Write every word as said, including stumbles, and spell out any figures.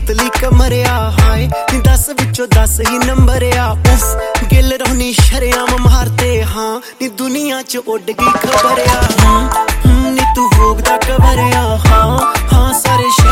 पतली कमरिया हाय नी दस विचों दस ही नंबर आ उफ गिल रोनी शरेआम मारते हाँ नी दुनिया च उड़ गई खबर आ नी तू होग दा कवर आ हाँ हाँ सारे